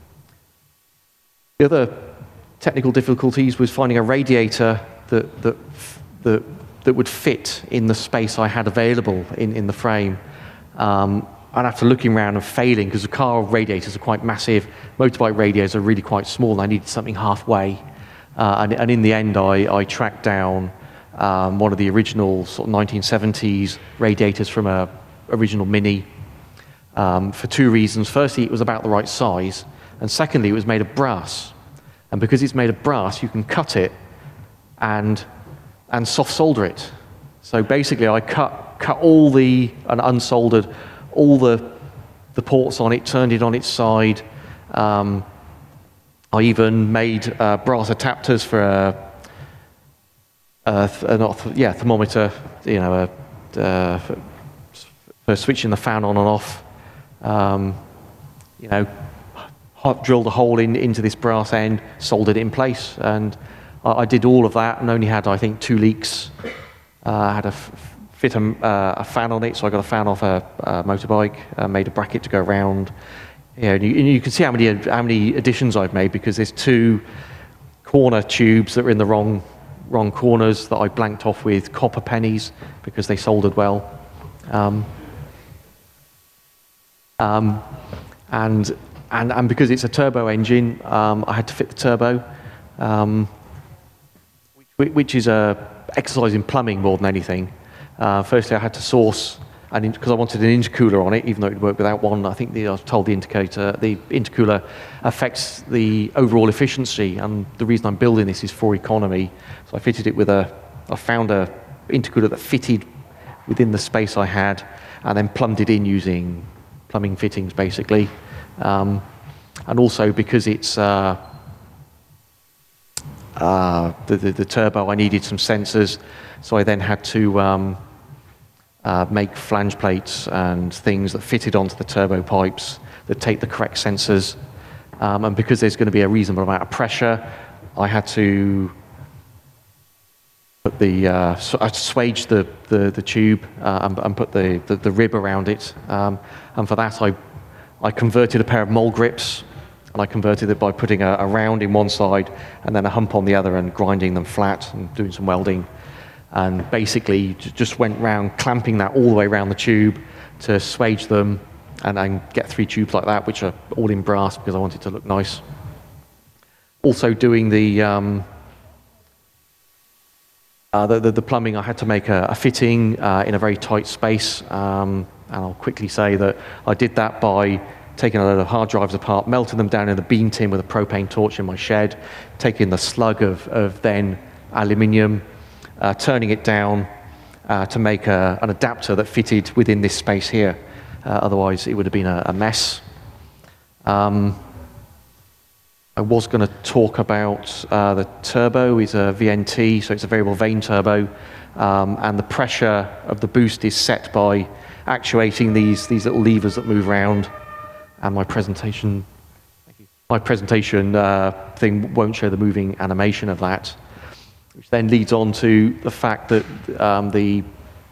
the other technical difficulties was finding a radiator that, that, that, that would fit in the space I had available in, in the frame. Um, and after looking around and failing, because the car radiators are quite massive, motorbike radiators are really quite small, and I needed something halfway. Uh, and, and in the end, I, I tracked down um, one of the original sort of nineteen seventies radiators from a original Mini um, for two reasons. Firstly, it was about the right size, and secondly, it was made of brass. And because it's made of brass, you can cut it and and soft solder it. So basically, I cut cut all the and unsoldered all the the ports on it, turned it on its side. Um, I even made uh, brass adapters for a, a, th a not th yeah thermometer, you know, a, uh, for, for switching the fan on and off. Um, you know, hot, drilled a hole in into this brass end, soldered it in place, and I, I did all of that, and only had, I think, two leaks. Uh, I had a f fit a, uh, a fan on it, so I got a fan off a, a motorbike, uh, made a bracket to go around. Yeah, and you, and you can see how many how many additions I've made, because there's two corner tubes that are in the wrong wrong corners that I blanked off with copper pennies because they soldered well. Um, um, and and and because it's a turbo engine, um, I had to fit the turbo, um, which, which is a exercise in plumbing more than anything. Uh, firstly, I had to source. And because I wanted an intercooler on it, even though it would work without one, I think the, I was told the indicator, the intercooler affects the overall efficiency. And the reason I'm building this is for economy. So I fitted it with a, I found a intercooler that fitted within the space I had, and then plumbed it in using plumbing fittings, basically. Um, and also because it's uh, uh, the, the, the turbo, I needed some sensors, so I then had to um, Uh, make flange plates and things that fitted onto the turbo pipes that take the correct sensors. Um, and because there's going to be a reasonable amount of pressure, I had to put the, uh, so I swaged the, the, the tube uh, and, and put the, the, the rib around it. Um, and for that, I, I converted a pair of mole grips, and I converted it by putting a, a round in one side and then a hump on the other and grinding them flat and doing some welding. And basically just went round clamping that all the way around the tube to swage them and then get three tubes like that, which are all in brass because I wanted it to look nice. Also doing the, um, uh, the, the, the plumbing, I had to make a, a fitting uh, in a very tight space. Um, and I'll quickly say that I did that by taking a load of hard drives apart, melting them down in a beam tin with a propane torch in my shed, taking the slug of, of then aluminium, uh, turning it down uh, to make a, an adapter that fitted within this space here. Uh, otherwise, it would have been a, a mess. Um, I was going to talk about uh, the turbo is a V N T, so it's a variable vane turbo, um, and the pressure of the boost is set by actuating these these little levers that move around. And my presentation, my presentation uh, thing won't show the moving animation of that, which then leads on to the fact that um, the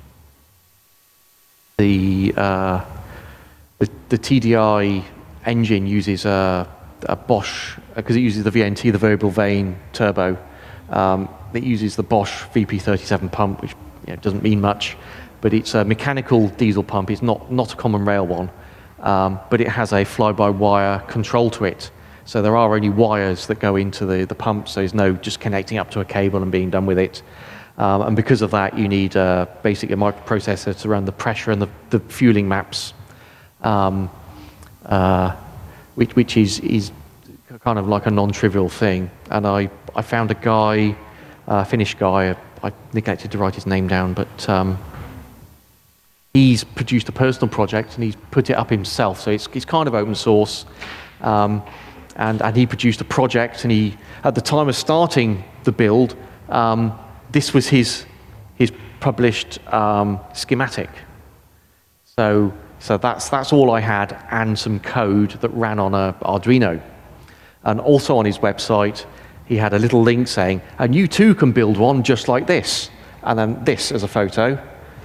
the, uh, the the T D I engine uses a, a Bosch, because it uses the V N T, the variable vane turbo. Um, it uses the Bosch V P thirty-seven pump, which you know, doesn't mean much, but it's a mechanical diesel pump. It's not not a common rail one, um, but it has a fly-by-wire control to it. So there are only wires that go into the, the pump, so there's no just connecting up to a cable and being done with it. Um, and because of that, you need uh, basically a microprocessor to run the pressure and the, the fueling maps, um, uh, which, which is, is kind of like a non-trivial thing. And I, I found a guy, a Finnish guy, I neglected to write his name down, but um, he's produced a personal project and he's put it up himself. So it's, it's kind of open source. Um, And, and he produced a project, and he, at the time of starting the build, um, this was his, his published um, schematic. So, so that's, that's all I had, and some code that ran on a Arduino. And also on his website, he had a little link saying, and you too can build one just like this. And then this as a photo.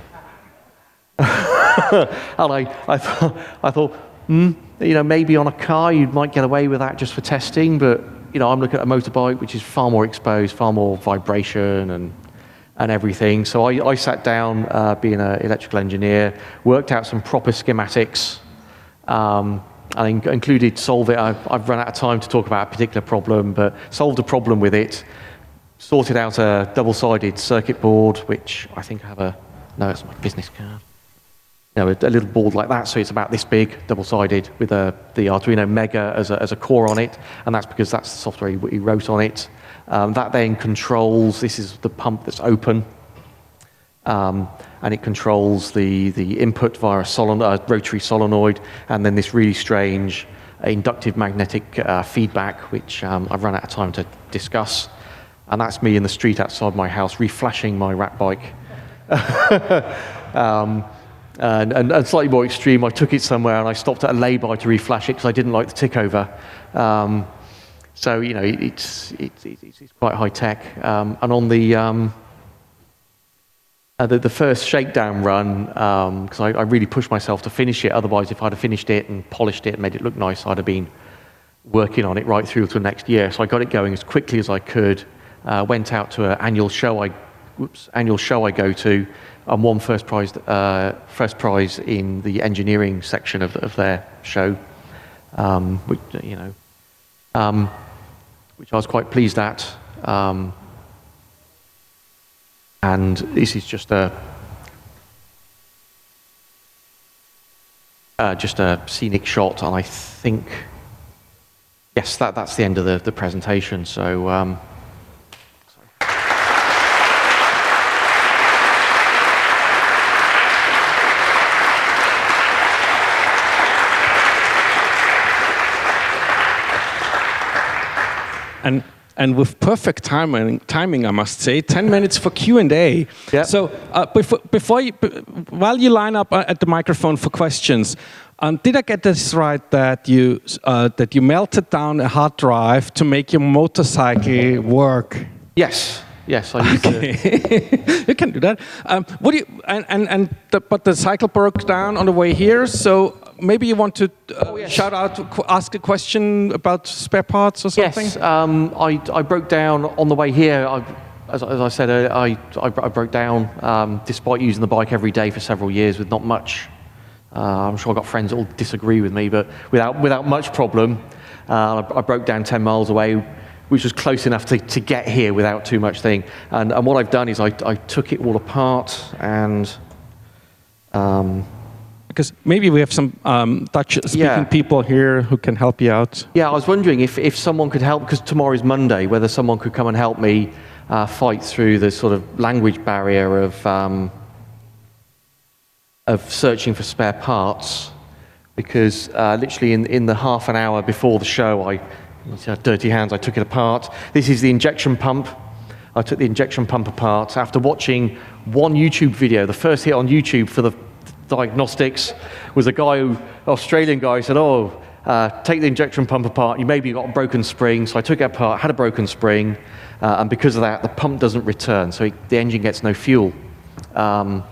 And I, I, th I thought, hmm, you know, maybe on a car you might get away with that just for testing, but you know, I'm looking at a motorbike which is far more exposed, far more vibration and and everything. So I, I sat down, uh, being an electrical engineer, worked out some proper schematics, um, and in included solve it. I've, I've run out of time to talk about a particular problem, but solved a problem with it, sorted out a double-sided circuit board, which I think I have a, no, it's my business card. You know, a, a little board like that, so it's about this big, double-sided, with a, the Arduino Mega as a, as a core on it, and that's because that's the software he, he wrote on it. Um, that then controls, this is the pump that's open, um, and it controls the, the input via a solenoid, uh, rotary solenoid, and then this really strange uh, inductive magnetic uh, feedback, which um, I've run out of time to discuss. And that's me in the street outside my house, reflashing my rat bike. um, And, and, and slightly more extreme, I took it somewhere and I stopped at a lay-by to reflash it because I didn't like the tick over. Um, so, you know, it's, it's, it's, it's quite high tech. Um, and on the, um, uh, the, the first shakedown run, because um, I, I really pushed myself to finish it, otherwise if I'd have finished it and polished it and made it look nice, I'd have been working on it right through to next year. So I got it going as quickly as I could, uh, went out to an annual show I, whoops, annual show I go to, and won first prize, uh, first prize in the engineering section of, of their show, um, which, you know, um, which I was quite pleased at. Um, and this is just a uh, just a scenic shot, and I think, yes, that that's the end of the, the presentation. So. Um, And, and with perfect timing, timing, I must say, ten minutes for Q and A. Yep. So uh, before, before you, while you line up at the microphone for questions, um, did I get this right that you, uh, that you melted down a hard drive to make your motorcycle work? Yes. Yes, I used okay. to. You can do that. Um, what do you, and and, and the, but the cycle broke down on the way here, so maybe you want to uh, oh, yes. shout out, ask a question about spare parts or something? Yes, um, I, I broke down on the way here. I, as, as I said, I, I, I broke down um, despite using the bike every day for several years with not much. Uh, I'm sure I've got friends that will disagree with me, but without, without much problem, uh, I, I broke down ten miles away, which was close enough to, to get here without too much thing. And, and what I've done is I, I took it all apart and... Um, because maybe we have some um, Dutch-speaking yeah. people here who can help you out. Yeah, I was wondering if, if someone could help, because tomorrow is Monday, whether someone could come and help me uh, fight through the sort of language barrier of um, of searching for spare parts, because uh, literally in, in the half an hour before the show, I, dirty hands, I took it apart. This is the injection pump. I took the injection pump apart after watching one YouTube video. The first hit on YouTube for the diagnostics was a guy, who, Australian guy, who said, oh, uh, take the injection pump apart, you maybe got a broken spring. So I took it apart, had a broken spring, uh, and because of that, the pump doesn't return, so it, the engine gets no fuel. Um,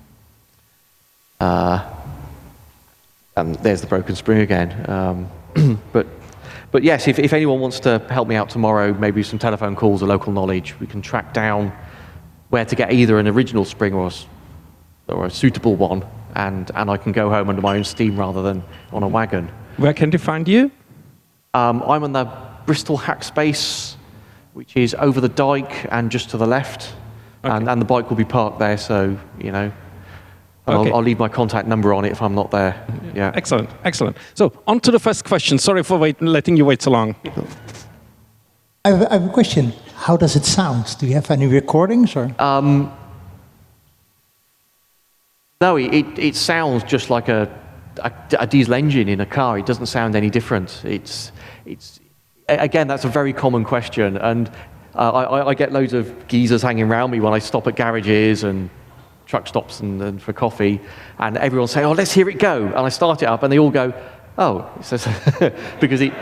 uh, and there's the broken spring again. Um, but But yes, if, if anyone wants to help me out tomorrow, maybe some telephone calls or local knowledge, we can track down where to get either an original spring or a, or a suitable one, and, and I can go home under my own steam rather than on a wagon. Where can they find you? Um, I'm on the Bristol Hackspace, which is over the dike and just to the left, okay. and, and the bike will be parked there, so, you know, Okay. I'll, I'll leave my contact number on it if I'm not there. Yeah. Excellent, excellent. So, on to the first question. Sorry for wait, letting you wait so long. I have, I have a question. How does it sound? Do you have any recordings? Or? Um, no, it, it sounds just like a, a, a diesel engine in a car. It doesn't sound any different. It's, it's, again, that's a very common question. And uh, I, I get loads of geezers hanging around me when I stop at garages and truck stops and, and for coffee, and everyone say, oh, let's hear it go. And I start it up, and they all go, oh, because it,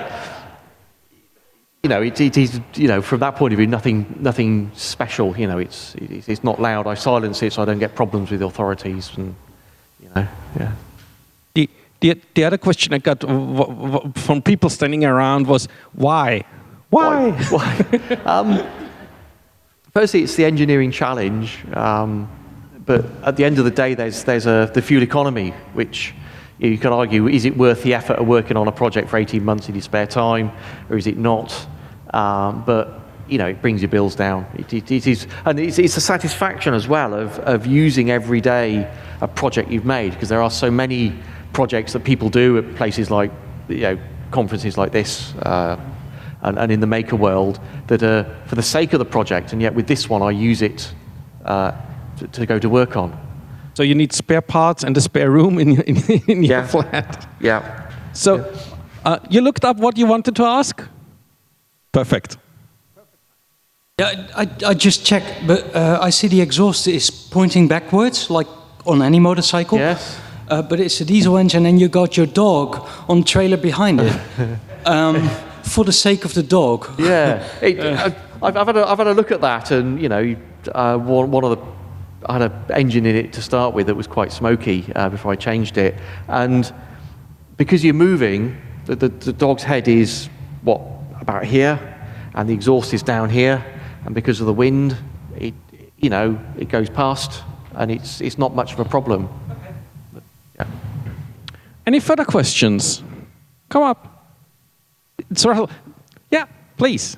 you know, it, it is, you know, from that point of view, nothing, nothing special. You know, it's, it, it's not loud. I silence it so I don't get problems with the authorities, and you know, yeah. The, the, the other question I got w w from people standing around was, why? Why? Why? Why? um, firstly, it's the engineering challenge. Um, But at the end of the day, there's, there's a, the fuel economy, which you could argue, is it worth the effort of working on a project for eighteen months in your spare time, or is it not? Um, but, you know, it brings your bills down. It, it, it is, and it's, it's a satisfaction as well of, of using every day a project you've made, because there are so many projects that people do at places like, you know, conferences like this, uh, and, and in the maker world, that are for the sake of the project, and yet with this one, I use it uh, To, to go to work on. So you need spare parts and a spare room in, in, in your Yeah. flat. Yeah. So uh, you looked up what you wanted to ask? Perfect. Yeah, I, I just checked, but uh, I see the exhaust is pointing backwards, like on any motorcycle. Yes. Uh, but it's a diesel engine, and you got your dog on the trailer behind it. um, for the sake of the dog. Yeah. It, uh, I've, I've, had a, I've had a look at that, and you know, uh, one, one of the I had an engine in it to start with that was quite smoky uh, before I changed it. And because you're moving, the, the, the dog's head is, what, about here, and the exhaust is down here, and because of the wind, it, you know, it goes past, and it's, it's not much of a problem. But, yeah. Any further questions? Come up. It's Rahul. Yeah, please.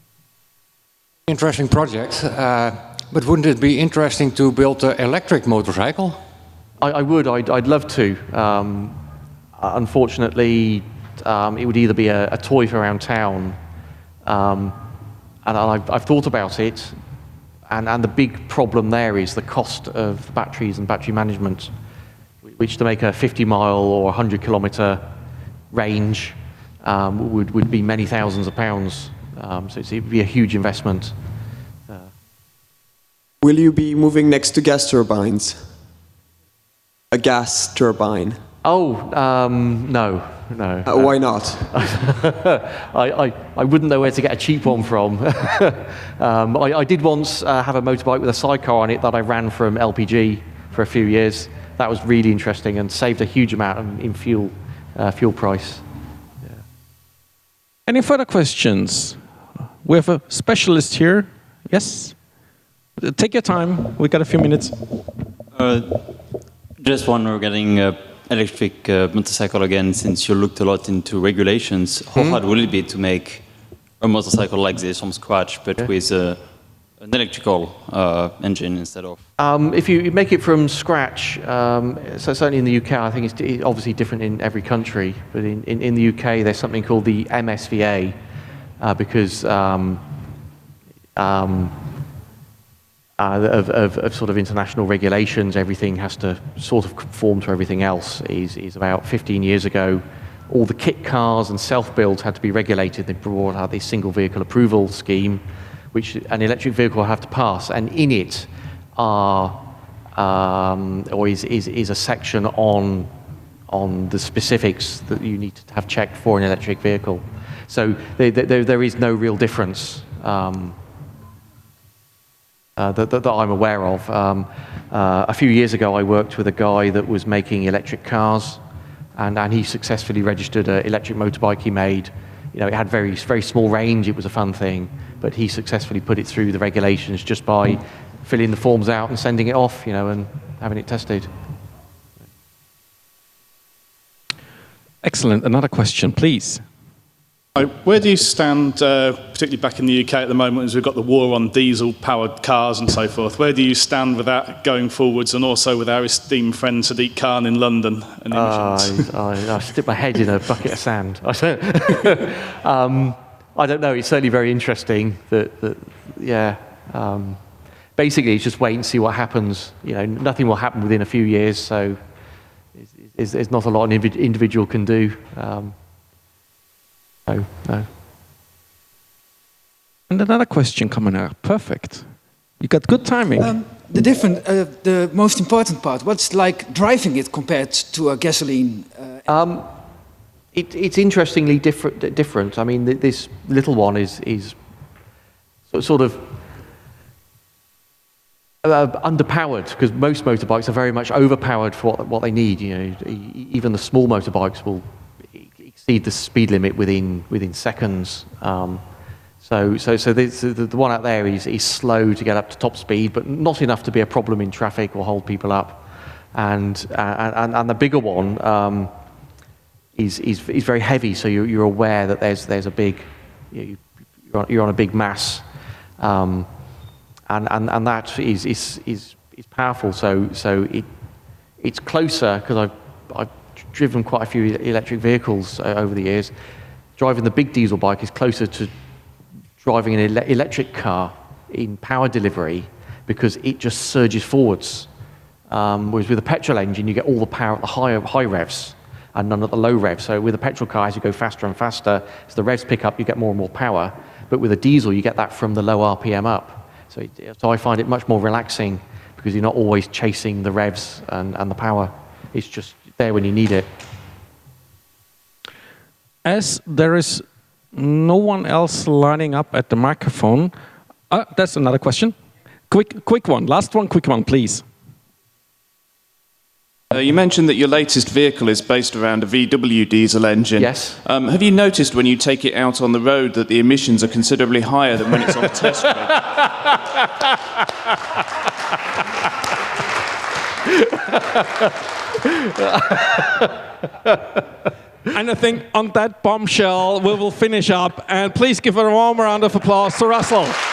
Interesting project. Uh, But wouldn't it be interesting to build an electric motorcycle? I, I would. I'd, I'd love to. Um, unfortunately, um, it would either be a, a toy for around town, um, and I've, I've thought about it, and, and the big problem there is the cost of batteries and battery management, which to make a fifty mile or one hundred kilometre range um, would, would be many thousands of pounds. Um, so it's, it would be a huge investment. Will you be moving next to gas turbines? A gas turbine? Oh, um, no, no. Uh, why not? I, I, I wouldn't know where to get a cheap one from. um, I, I did once uh, have a motorbike with a sidecar on it that I ran from L P G for a few years. That was really interesting and saved a huge amount in, in fuel, uh, fuel price. Yeah. Any further questions? We have a specialist here. Yes? Take your time. We got a few minutes. Uh, just one regarding uh, electric uh, motorcycle again, since you looked a lot into regulations. How Mm-hmm. hard will it be to make a motorcycle like this from scratch, but Yeah. with uh, an electrical uh, engine instead of? Um, if you make it from scratch, um, so certainly in the U K, I think it's d- obviously different in every country, but in, in, in the U K there's something called the M S V A, uh, because um, um, uh, of, of, of sort of international regulations. Everything has to sort of conform to everything else. Is is about fifteen years ago, all the kit cars and self-builds had to be regulated. They brought out this single vehicle approval scheme, which an electric vehicle will have to pass, and in it are um, or is, is is a section on on the specifics that you need to have checked for an electric vehicle. So there, there, there is no real difference um, uh, that, that, that I'm aware of. Um, uh, a few years ago, I worked with a guy that was making electric cars, and, and he successfully registered an electric motorbike he made. You know, it had very, very small range. It was a fun thing, but he successfully put it through the regulations just by filling the forms out and sending it off, you know, and having it tested. Excellent. Another question, please. Where do you stand, uh, particularly back in the U K at the moment, as we've got the war on diesel-powered cars and so forth? Where do you stand with that going forwards, and also with our esteemed friend Sadiq Khan in London and emissions? Uh, I, I stick my head in a bucket of sand. I don't, um, I don't know. It's certainly very interesting. That, that yeah. Um, basically, it's just wait and see what happens. You know, nothing will happen within a few years, so there's not a lot an individual can do. Um, No, no. And another question coming out. Perfect. You got good timing. Um, the different, uh, the most important part. What's like driving it compared to a gasoline? Uh, um, it, it's interestingly different. Different. I mean, th this little one is is sort of uh, underpowered, because most motorbikes are very much overpowered for what, what they need. You know, e even the small motorbikes will exceed the speed limit within within seconds. Um, so so so this, the, the one out there is is slow to get up to top speed, but not enough to be a problem in traffic or hold people up. And uh, and and the bigger one um, is is is very heavy, so you're you're aware that there's there's a big you, you're on, you're on a big mass, um, and and and that is is is is powerful. So so it it's closer, because I've I've driven quite a few electric vehicles uh, over the years. Driving the big diesel bike is closer to driving an ele electric car in power delivery, because it just surges forwards. Um, whereas with a petrol engine, you get all the power at the high, high revs and none at the low revs. So with a petrol car, as you go faster and faster, as the revs pick up, you get more and more power. But with a diesel, you get that from the low R P M up. So, it, so I find it much more relaxing, because you're not always chasing the revs and, and the power. It's just there when you need it. As there is no one else lining up at the microphone, uh, that's another question. Quick, quick one. Last one, quick one, please. Uh, you mentioned that your latest vehicle is based around a V W diesel engine. Yes. Um, have you noticed when you take it out on the road that the emissions are considerably higher than when it's on test track? And I think on that bombshell, we will finish up. And please give a warm round of applause to Russell.